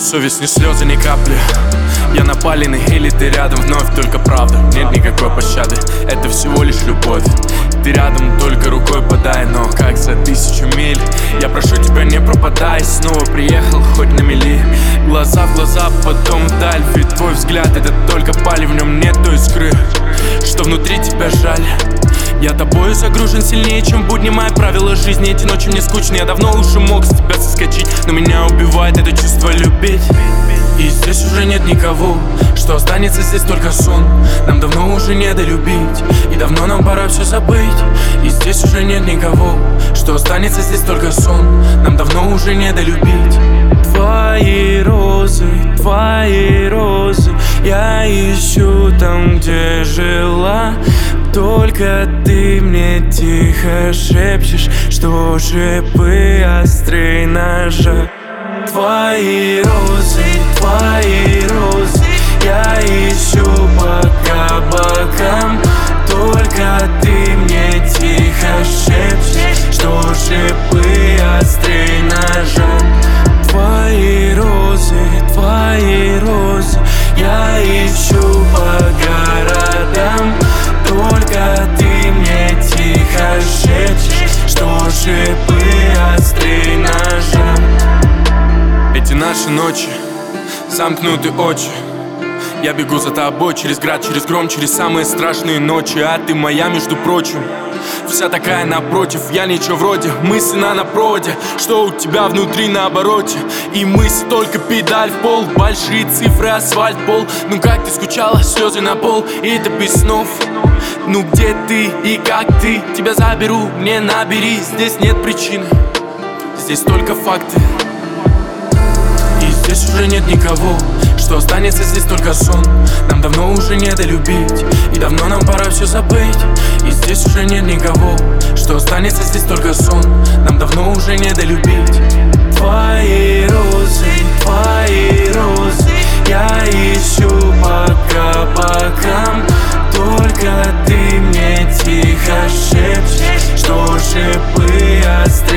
совесть, ни слезы, ни капли. Я напаленный или ты рядом, вновь только правда. Нет никакой пощады, это всего лишь любовь. Ты рядом, только рукой подай, но как за 1000 миль. Я прошу тебя, не пропадай, снова приехал, хоть на мили. Глаза в глаза, потом вдаль, ведь твой взгляд это только паль. В нем нет той искры, что внутри тебя жаль. Я тобою загружен сильнее, чем будни. Мои правила жизни, эти ночи мне скучны. Я давно уже мог с тебя соскочить, но меня убивает это чувство любить. И здесь уже нет никого, что останется здесь только сон. Нам давно уже не долюбить, и давно нам пора все забыть. И здесь уже нет никого, что останется здесь только сон. Нам давно уже не долюбить. Твои розы, я ищу там, где жила. Только ты мне тихо шепчешь, что шипы острей ножа. Твои розы, я ищу по кабакам. Только ты мне тихо шепчешь, что шипы острей ножа. Твои розы, я ищу по городам. Только ты мне тихо шепчешь, что шипы острей ножа. Эти наши ночи, замкнуты очи. Я бегу за тобой через град, через гром, через самые страшные ночи. А ты моя, между прочим, вся такая напротив. Я ничего вроде мысленно на проводе, что у тебя внутри на обороте. И мысль только педаль в пол, большие цифры, асфальт, пол. Ну как ты скучала, слезы на пол, и это без снов. Ну где ты и как ты? Тебя заберу, не набери. Здесь нет причины, здесь только факты. И здесь уже нет никого, что останется здесь только сон. Нам давно уже не долюбить, и давно нам пора все забыть. И здесь уже нет никого, что останется здесь только сон. Нам давно уже не долюбить. Твои розы, я ищу по кабакам. Только ты мне тихо шепчешь, что шипы остались.